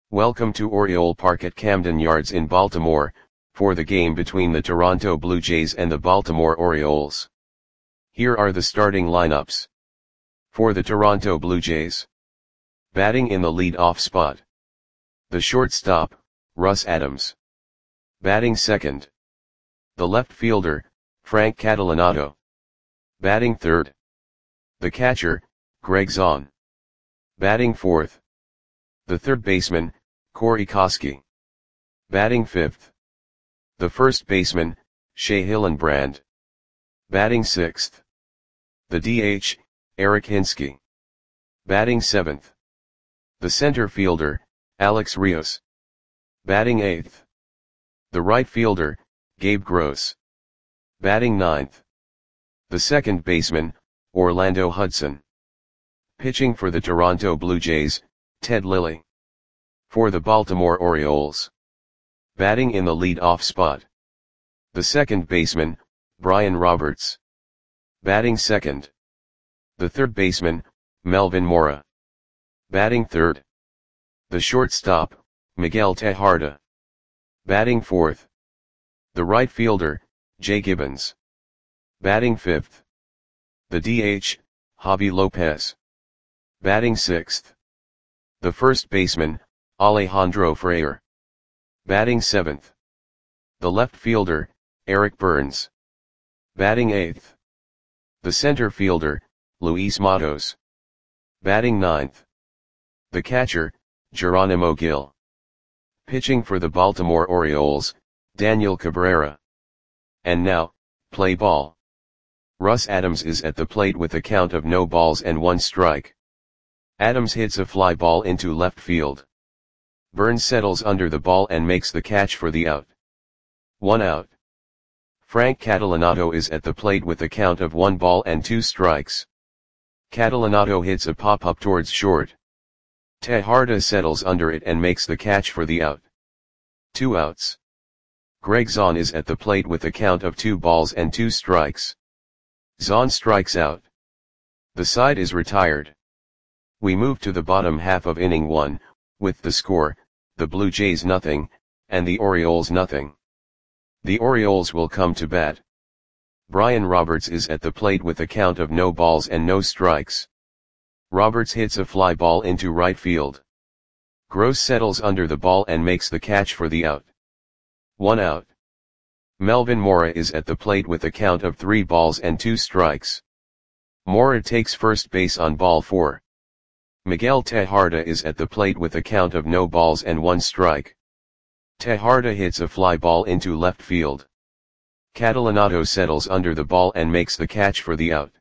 Welcome to Oriole Park at Camden Yards in Baltimore, for the game between the Toronto Blue Jays and the Baltimore Orioles. Here are the starting lineups. For the Toronto Blue Jays. Batting in the lead-off spot. The shortstop, Russ Adams. Batting second. The left fielder, Frank Catalanotto. Batting third. The catcher, Greg Zaun. Batting fourth. The third baseman, Corey Koskie. Batting fifth. The first baseman, Shea Hillenbrand. Batting sixth. The DH, Eric Hinske. Batting seventh. The center fielder, Alex Rios. Batting eighth. The right fielder, Gabe Gross. Batting ninth. The second baseman, Orlando Hudson. Pitching for the Toronto Blue Jays, Ted Lilly. For the Baltimore Orioles. Batting in the lead-off spot. The second baseman, Brian Roberts. Batting second. The third baseman, Melvin Mora. Batting third. The shortstop, Miguel Tejada. Batting fourth. The right fielder, Jay Gibbons. Batting fifth. The DH, Javi Lopez. Batting sixth. The first baseman, Alejandro Freire. Batting seventh. The left fielder, Eric Burns. Batting eighth. The center fielder, Luis Matos. Batting ninth. The catcher, Geronimo Gil. Pitching for the Baltimore Orioles, Daniel Cabrera. And now, play ball. Russ Adams is at the plate with a count of no balls and one strike. Adams hits a fly ball into left field. Burns settles under the ball and makes the catch for the out. 1 out. Frank Catalanotto is at the plate with a count of 1 ball and 2 strikes. Catalanotto hits a pop-up towards short. Tejada settles under it and makes the catch for the out. 2 outs. Greg Zaun is at the plate with a count of 2 balls and 2 strikes. Zaun strikes out. The side is retired. We move to the bottom half of inning 1, with the score, the Blue Jays 0, and the Orioles 0. The Orioles will come to bat. Brian Roberts is at the plate with a count of no balls and no strikes. Roberts hits a fly ball into right field. Gross settles under the ball and makes the catch for the out. 1 out. Melvin Mora is at the plate with a count of 3 balls and 2 strikes. Mora takes first base on ball 4. Miguel Tejada is at the plate with a count of no balls and 1 strike. Tejada hits a fly ball into left field. Catalanotto settles under the ball and makes the catch for the out.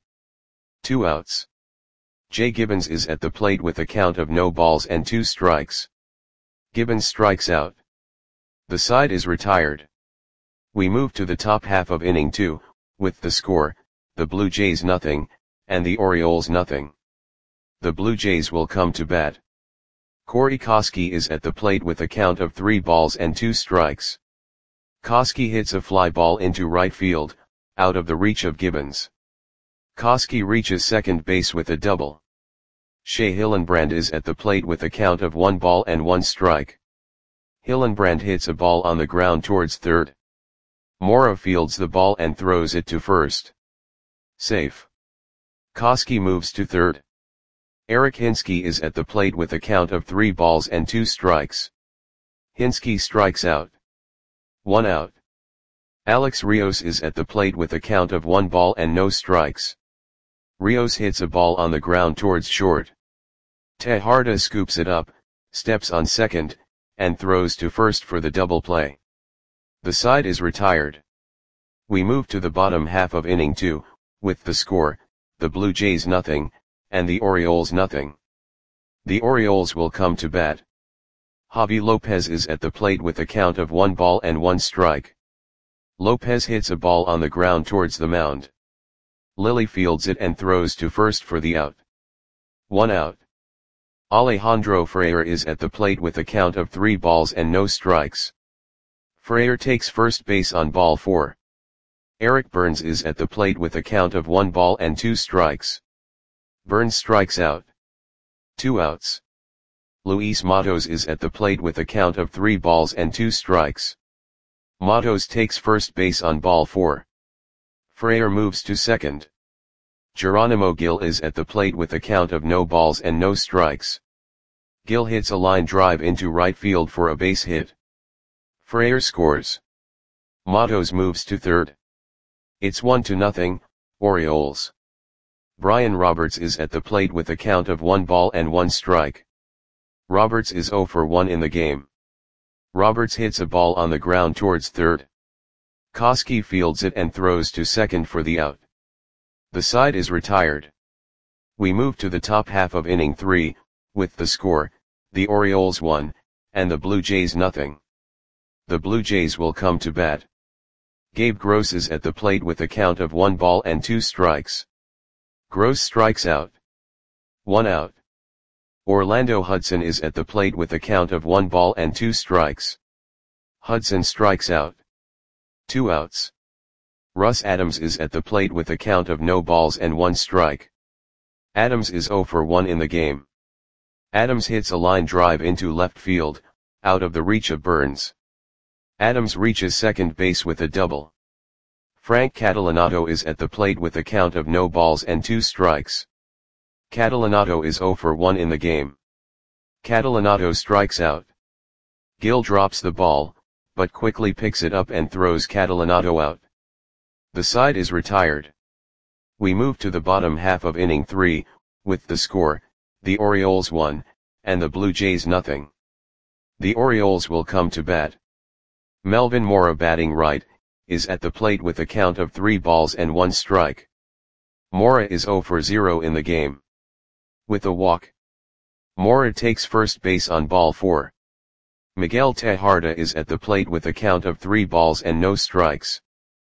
2 outs. Jay Gibbons is at the plate with a count of no balls and 2 strikes. Gibbons strikes out. The side is retired. We move to the top half of inning 2, with the score, the Blue Jays 0, and the Orioles 0. The Blue Jays will come to bat. Corey Koskie is at the plate with a count of 3 balls and 2 strikes. Koskie hits a fly ball into right field, out of the reach of Gibbons. Koskie reaches second base with a double. Shea Hillenbrand is at the plate with a count of 1 ball and 1 strike. Hillenbrand hits a ball on the ground towards third. Mora fields the ball and throws it to first. Safe. Koskie moves to third. Eric Hinske is at the plate with a count of 3 balls and 2 strikes. Hinske strikes out. 1 out. Alex Rios is at the plate with a count of 1 ball and no strikes. Rios hits a ball on the ground towards short. Tejada scoops it up, steps on second, and throws to first for the double play. The side is retired. We move to the bottom half of inning 2, with the score, the Blue Jays 0, and the Orioles 0. The Orioles will come to bat. Javi Lopez is at the plate with a count of 1 ball and 1 strike. Lopez hits a ball on the ground towards the mound. Lilly fields it and throws to first for the out. 1 out. Alejandro Freire is at the plate with a count of 3 balls and no strikes. Freire takes first base on ball 4. Eric Burns is at the plate with a count of 1 ball and 2 strikes. Burns strikes out. 2 outs. Luis Matos is at the plate with a count of 3 balls and 2 strikes. Matos takes first base on ball 4. Freire moves to second. Geronimo Gil is at the plate with a count of no balls and no strikes. Gil hits a line drive into right field for a base hit. Freire scores. Matos moves to third. It's 1-0, Orioles. Brian Roberts is at the plate with a count of 1 ball and 1 strike. Roberts is 0 for 1 in the game. Roberts hits a ball on the ground towards third. Koski fields it and throws to second for the out. The side is retired. We move to the top half of inning 3, with the score, the Orioles 1, and the Blue Jays 0. The Blue Jays will come to bat. Gabe Gross is at the plate with a count of 1 ball and 2 strikes. Gross strikes out. 1 out. Orlando Hudson is at the plate with a count of 1 ball and 2 strikes. Hudson strikes out. 2 outs. Russ Adams is at the plate with a count of no balls and 1 strike. Adams is 0 for 1 in the game. Adams hits a line drive into left field, out of the reach of Burns. Adams reaches second base with a double. Frank Catalanato is at the plate with a count of no balls and 2 strikes. Catalanato is 0 for 1 in the game. Catalanato strikes out. Gil drops the ball, but quickly picks it up and throws Catalanato out. The side is retired. We move to the bottom half of inning 3, with the score, the Orioles 1, and the Blue Jays 0. The Orioles will come to bat. Melvin Mora, batting right, is at the plate with a count of 3 balls and 1 strike. Mora is 0 for 0 in the game. With a walk. Mora takes first base on ball 4. Miguel Tejada is at the plate with a count of 3 balls and no strikes.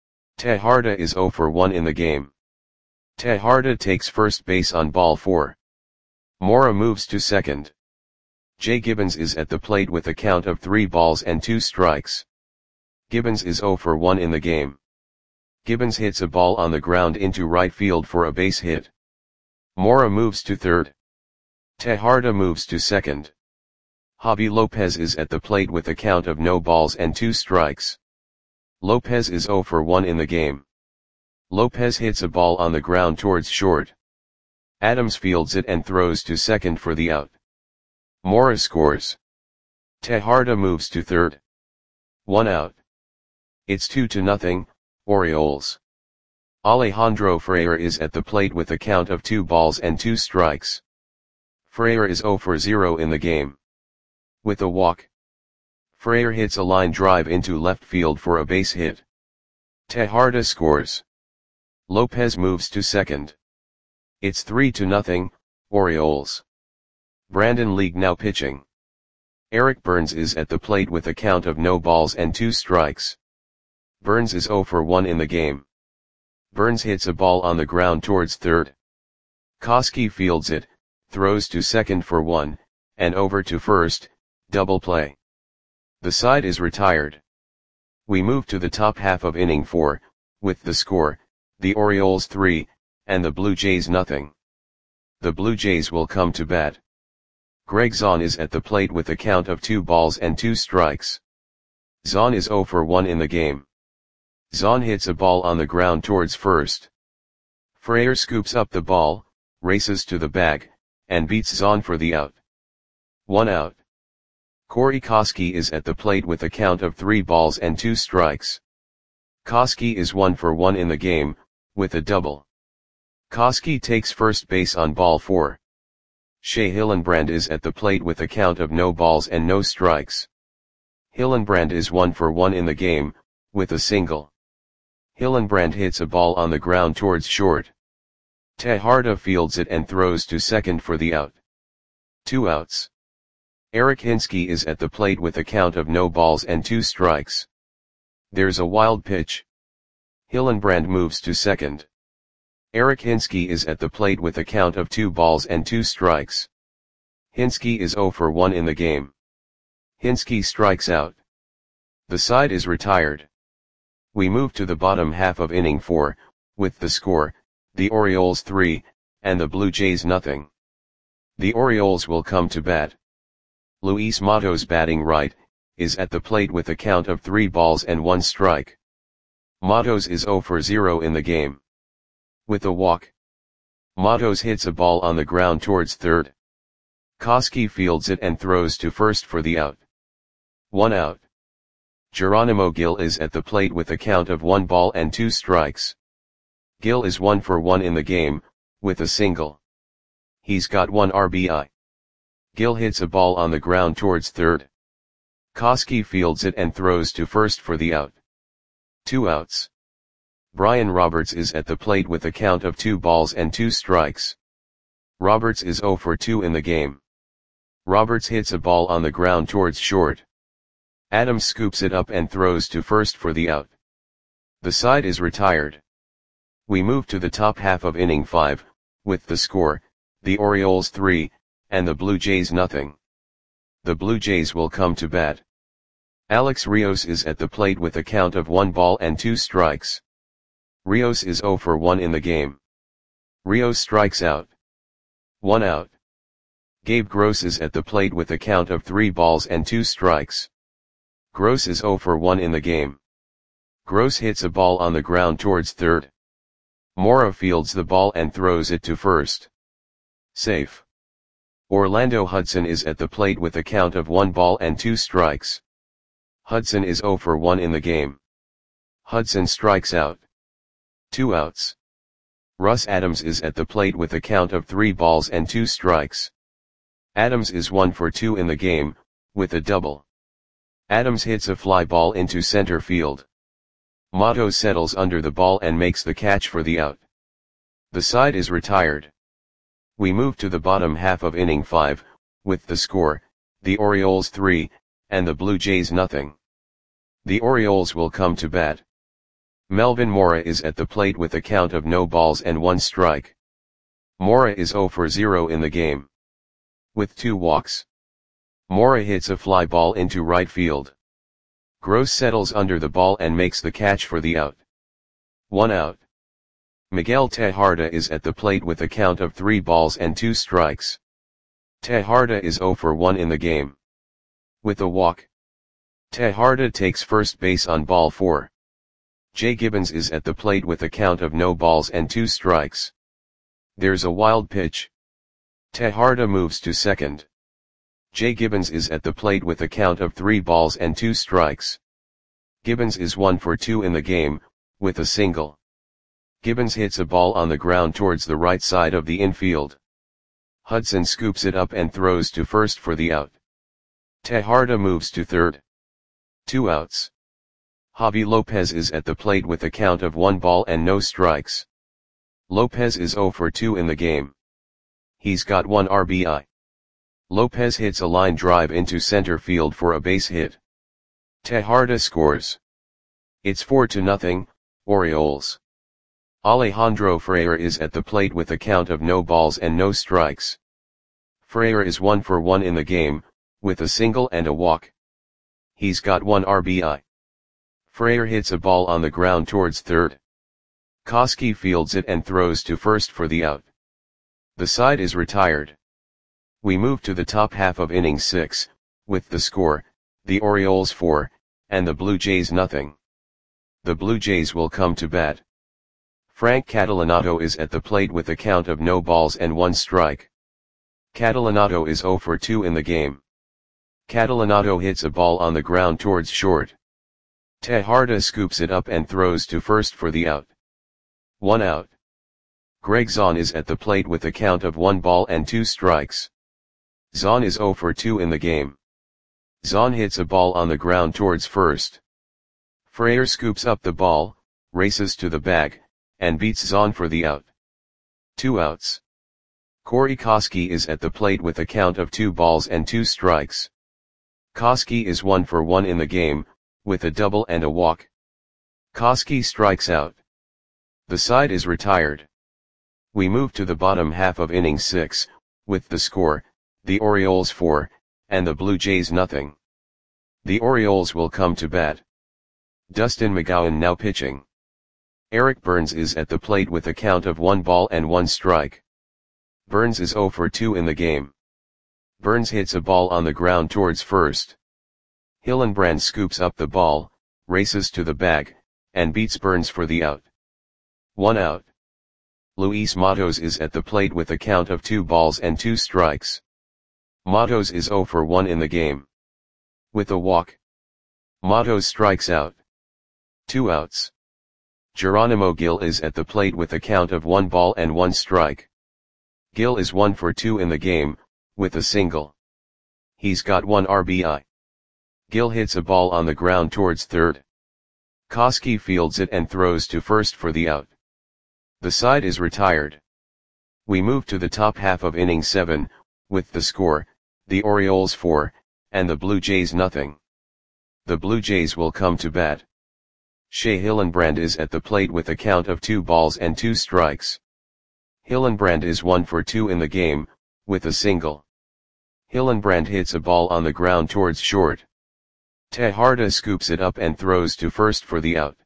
Tejada is 0 for 1 in the game. Tejada takes first base on ball 4. Mora moves to second. Jay Gibbons is at the plate with a count of 3 balls and 2 strikes. Gibbons is 0 for 1 in the game. Gibbons hits a ball on the ground into right field for a base hit. Mora moves to third. Tejada moves to second. Javi Lopez is at the plate with a count of no balls and 2 strikes. Lopez is 0 for 1 in the game. Lopez hits a ball on the ground towards short. Adams fields it and throws to second for the out. Mora scores. Tejada moves to third. 1 out. It's 2-0, Orioles. Alejandro Freire is at the plate with a count of 2 balls and 2 strikes. Freire is 0 for 0 in the game. With a walk. Freire hits a line drive into left field for a base hit. Tejada scores. Lopez moves to second. It's 3-0, Orioles. Brandon League now pitching. Eric Burns is at the plate with a count of no balls and 2 strikes. Burns is 0 for 1 in the game. Burns hits a ball on the ground towards third. Koski fields it, throws to second for 1, and over to first, double play. The side is retired. We move to the top half of inning 4, with the score, the Orioles 3, and the Blue Jays 0. The Blue Jays will come to bat. Greg Zahn is at the plate with a count of 2 balls and 2 strikes. Zahn is 0 for 1 in the game. Zahn hits a ball on the ground towards first. Freire scoops up the ball, races to the bag, and beats Zahn for the out. 1 out. Corey Koski is at the plate with a count of 3 balls and 2 strikes. Koski is 1 for 1 in the game, with a double. Koski takes first base on ball 4. Shea Hillenbrand is at the plate with a count of no balls and no strikes. Hillenbrand is 1 for 1 in the game, with a single. Hillenbrand hits a ball on the ground towards short. Tejada fields it and throws to second for the out. 2 outs. Eric Hinsky is at the plate with a count of no balls and 2 strikes. There's a wild pitch. Hillenbrand moves to second. Eric Hinsky is at the plate with a count of 2 balls and 2 strikes. Hinsky is 0 for 1 in the game. Hinsky strikes out. The side is retired. We move to the bottom half of inning 4, with the score, the Orioles 3, and the Blue Jays 0. The Orioles will come to bat. Luis Matos batting right, is at the plate with a count of 3 balls and 1 strike. Matos is 0 for 0 in the game. With a walk, Matos hits a ball on the ground towards third. Koski fields it and throws to first for the out. 1 out. Geronimo Gil is at the plate with a count of 1 ball and 2 strikes. Gil is 1 for 1 in the game, with a single. He's got 1 RBI. Gil hits a ball on the ground towards third. Koski fields it and throws to first for the out. 2 outs. Brian Roberts is at the plate with a count of 2 balls and 2 strikes. Roberts is 0 for 2 in the game. Roberts hits a ball on the ground towards short. Adams scoops it up and throws to first for the out. The side is retired. We move to the top half of inning 5, with the score, the Orioles 3, and the Blue Jays nothing. The Blue Jays will come to bat. Alex Rios is at the plate with a count of 1 ball and 2 strikes. Rios is 0 for 1 in the game. Rios strikes out. 1 out. Gabe Gross is at the plate with a count of 3 balls and 2 strikes. Gross is 0 for 1 in the game. Gross hits a ball on the ground towards third. Mora fields the ball and throws it to first. Safe. Orlando Hudson is at the plate with a count of 1 ball and 2 strikes. Hudson is 0 for 1 in the game. Hudson strikes out. 2 outs. Russ Adams is at the plate with a count of 3 balls and 2 strikes. Adams is 1 for 2 in the game, with a double. Adams hits a fly ball into center field. Matos settles under the ball and makes the catch for the out. The side is retired. We move to the bottom half of inning 5, with the score, the Orioles 3, and the Blue Jays nothing. The Orioles will come to bat. Melvin Mora is at the plate with a count of no balls and 1 strike. Mora is 0 for 0 in the game. With 2 walks. Mora hits a fly ball into right field. Gross settles under the ball and makes the catch for the out. 1 out. Miguel Tejada is at the plate with a count of 3 balls and 2 strikes. Tejada is 0 for 1 in the game. With a walk. Tejada takes first base on ball 4. Jay Gibbons is at the plate with a count of no balls and 2 strikes. There's a wild pitch. Tejada moves to second. Jay Gibbons is at the plate with a count of 3 balls and 2 strikes. Gibbons is 1 for 2 in the game, with a single. Gibbons hits a ball on the ground towards the right side of the infield. Hudson scoops it up and throws to first for the out. Tejada moves to third. 2 outs. Javi Lopez is at the plate with a count of 1 ball and no strikes. Lopez is 0 for 2 in the game. He's got 1 RBI. Lopez hits a line drive into center field for a base hit. Tejada scores. It's 4-0, Orioles. Alejandro Freire is at the plate with a count of no balls and no strikes. Freire is 1 for 1 in the game, with a single and a walk. He's got 1 RBI. Freire hits a ball on the ground towards third. Koski fields it and throws to first for the out. The side is retired. We move to the top half of inning 6, with the score, the Orioles 4, and the Blue Jays nothing. The Blue Jays will come to bat. Frank Catalanato is at the plate with a count of no balls and 1 strike. Catalanato is 0 for 2 in the game. Catalanato hits a ball on the ground towards short. Tejada scoops it up and throws to first for the out. 1 out. Greg Zahn is at the plate with a count of 1 ball and 2 strikes. Zahn is 0 for 2 in the game. Zahn hits a ball on the ground towards first. Freire scoops up the ball, races to the bag, and beats Zahn for the out. 2 outs. Corey Koski is at the plate with a count of 2 balls and 2 strikes. Koski is 1 for 1 in the game, with a double and a walk. Koski strikes out. The side is retired. We move to the bottom half of inning 6, with the score, the Orioles 4, and the Blue Jays nothing. The Orioles will come to bat. Dustin McGowan now pitching. Eric Burns is at the plate with a count of 1 ball and 1 strike. Burns is 0 for 2 in the game. Burns hits a ball on the ground towards first. Hillenbrand scoops up the ball, races to the bag, and beats Burns for the out. 1 out. Luis Matos is at the plate with a count of 2 balls and 2 strikes. Matos is 0 for 1 in the game. With a walk, Matos strikes out. 2 outs. Geronimo Gil is at the plate with a count of 1 ball and 1 strike. Gil is 1 for 2 in the game, with a single. He's got 1 RBI. Gil hits a ball on the ground towards third. Koski fields it and throws to first for the out. The side is retired. We move to the top half of inning 7, with the score, the Orioles 4, and the Blue Jays nothing. The Blue Jays will come to bat. Shea Hillenbrand is at the plate with a count of 2 balls and 2 strikes. Hillenbrand is 1 for 2 in the game, with a single. Hillenbrand hits a ball on the ground towards short. Tejada scoops it up and throws to first for the out.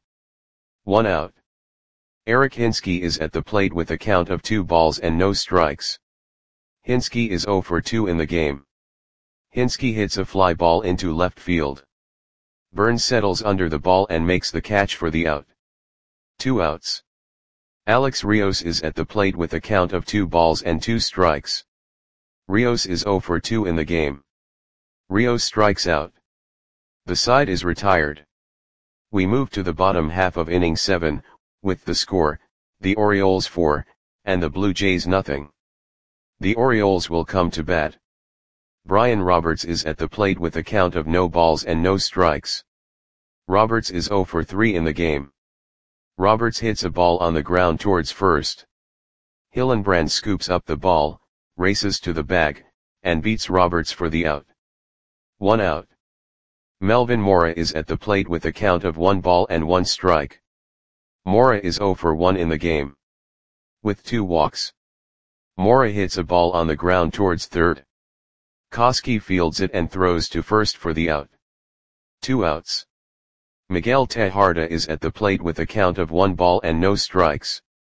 1 out. Eric Hinske is at the plate with a count of 2 balls and no strikes. Hinske is 0 for 2 in the game. Hinske hits a fly ball into left field. Burns settles under the ball and makes the catch for the out. 2 outs. Alex Rios is at the plate with a count of 2 balls and 2 strikes. Rios is 0 for 2 in the game. Rios strikes out. The side is retired. We move to the bottom half of inning 7, with the score, the Orioles 4, and the Blue Jays nothing. The Orioles will come to bat. Brian Roberts is at the plate with a count of no balls and no strikes. Roberts is 0 for 3 in the game. Roberts hits a ball on the ground towards first. Hillenbrand scoops up the ball, races to the bag, and beats Roberts for the out. 1 out. Melvin Mora is at the plate with a count of 1 ball and 1 strike. Mora is 0 for 1 in the game. With 2 walks. Mora hits a ball on the ground towards third. Koski fields it and throws to first for the out. 2 outs. Miguel Tejada is at the plate with a count of 1 ball and no strikes.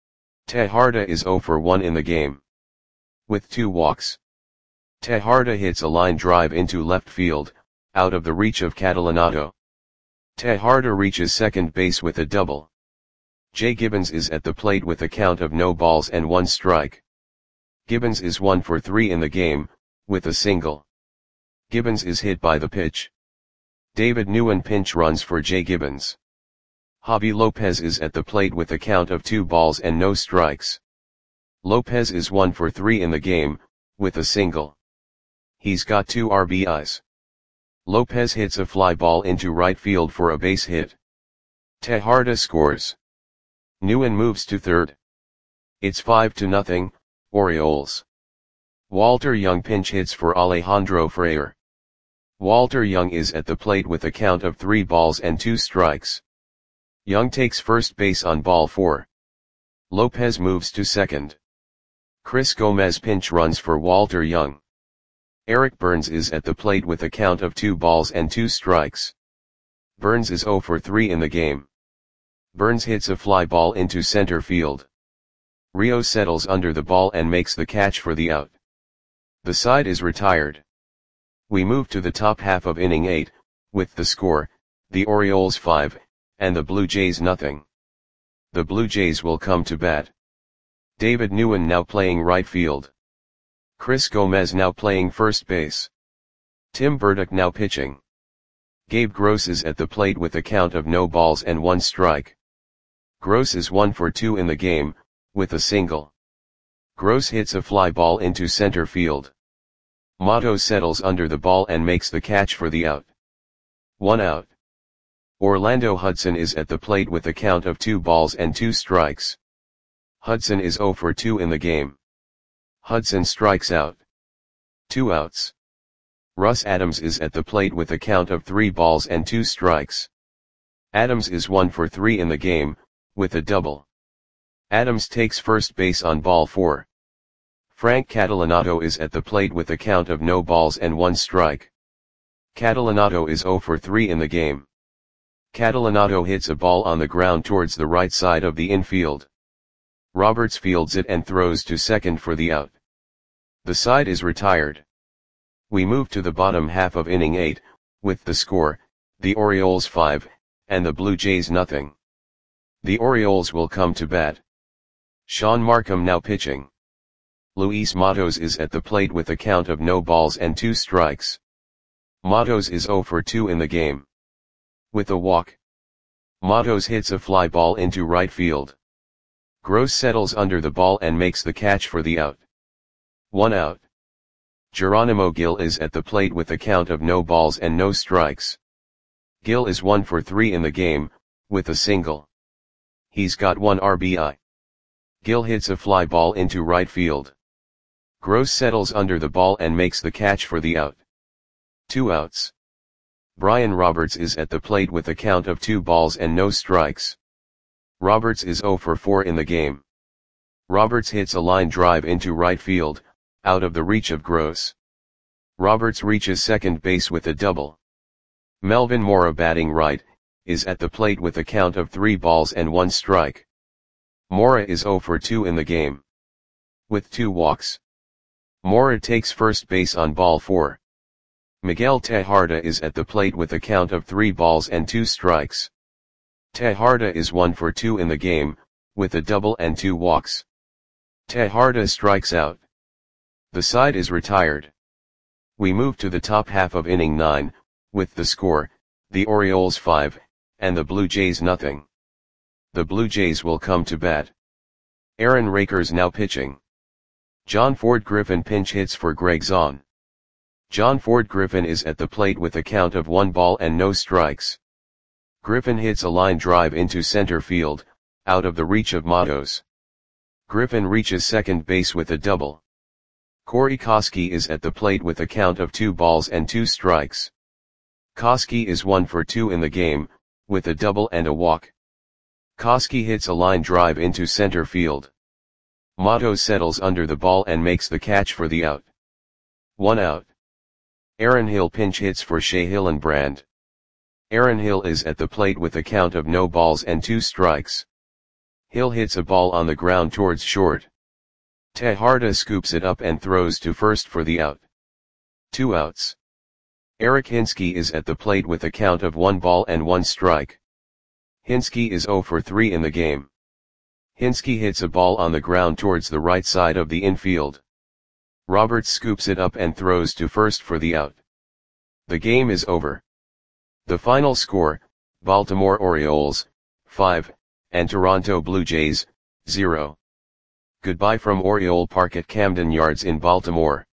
Tejada is 0 for 1 in the game. With 2 walks. Tejada hits a line drive into left field, out of the reach of Catalanato. Tejada reaches second base with a double. Jay Gibbons is at the plate with a count of no balls and 1 strike. Gibbons is 1 for 3 in the game, with a single. Gibbons is hit by the pitch. David Nguyen pinch runs for Jay Gibbons. Javi Lopez is at the plate with a count of 2 balls and no strikes. Lopez is 1 for 3 in the game, with a single. He's got 2 RBIs. Lopez hits a fly ball into right field for a base hit. Tejada scores. Nguyen moves to third. It's 5-0, Orioles. Walter Young pinch hits for Alejandro Freire. Walter Young is at the plate with a count of 3 balls and 2 strikes. Young takes first base on ball 4. Lopez moves to second. Chris Gomez pinch runs for Walter Young. Eric Burns is at the plate with a count of 2 balls and 2 strikes. Burns is 0 for 3 in the game. Burns hits a fly ball into center field. Rio settles under the ball and makes the catch for the out. The side is retired. We move to the top half of inning 8, with the score, the Orioles 5, and the Blue Jays nothing. The Blue Jays will come to bat. David Nguyen now playing right field. Chris Gomez now playing first base. Tim Burdick now pitching. Gabe Gross is at the plate with a count of no balls and 1 strike. Gross is 1 for 2 in the game, with a single. Gross hits a fly ball into center field. Matos settles under the ball and makes the catch for the out. 1 out. Orlando Hudson is at the plate with a count of 2 balls and 2 strikes. Hudson is 0 for 2 in the game. Hudson strikes out. 2 outs. Russ Adams is at the plate with a count of 3 balls and 2 strikes. Adams is 1 for 3 in the game, with a double. Adams takes first base on ball 4. Frank Catalanato is at the plate with a count of no balls and 1 strike. Catalanato is 0 for 3 in the game. Catalanato hits a ball on the ground towards the right side of the infield. Roberts fields it and throws to second for the out. The side is retired. We move to the bottom half of inning 8, with the score, the Orioles 5, and the Blue Jays nothing. The Orioles will come to bat. Sean Markham now pitching. Luis Matos is at the plate with a count of no balls and 2 strikes. Matos is 0 for 2 in the game. With a walk, Matos hits a fly ball into right field. Gross settles under the ball and makes the catch for the out. 1 out. Geronimo Gil is at the plate with a count of no balls and no strikes. Gil is 1 for 3 in the game, with a single. He's got 1 RBI. Gil hits a fly ball into right field. Gross settles under the ball and makes the catch for the out. 2 outs. Brian Roberts is at the plate with a count of 2 balls and no strikes. Roberts is 0 for 4 in the game. Roberts hits a line drive into right field, out of the reach of Gross. Roberts reaches second base with a double. Melvin Mora, batting right, is at the plate with a count of 3 balls and 1 strike. Mora is 0 for 2 in the game. With 2 walks, Mora takes first base on ball 4. Miguel Tejada is at the plate with a count of 3 balls and 2 strikes. Tejada is 1 for 2 in the game, with a double and 2 walks. Tejada strikes out. The side is retired. We move to the top half of inning 9, with the score, the Orioles 5, and the Blue Jays nothing. The Blue Jays will come to bat. Aaron Rakers now pitching. John Ford Griffin pinch hits for Greg Zahn. John Ford Griffin is at the plate with a count of 1 ball and no strikes. Griffin hits a line drive into center field, out of the reach of Matos. Griffin reaches second base with a double. Corey Koskie is at the plate with a count of 2 balls and 2 strikes. Koskie is 1 for 2 in the game, with a double and a walk. Koskie hits a line drive into center field. Matos settles under the ball and makes the catch for the out. 1 out. Aaron Hill pinch hits for Shea Hillenbrand. Aaron Hill is at the plate with a count of no balls and 2 strikes. Hill hits a ball on the ground towards short. Tejada scoops it up and throws to first for the out. 2 outs. Eric Hinske is at the plate with a count of 1 ball and 1 strike. Hinske is 0 for 3 in the game. Hinske hits a ball on the ground towards the right side of the infield. Roberts scoops it up and throws to first for the out. The game is over. The final score, Baltimore Orioles, 5, and Toronto Blue Jays, 0. Goodbye from Oriole Park at Camden Yards in Baltimore.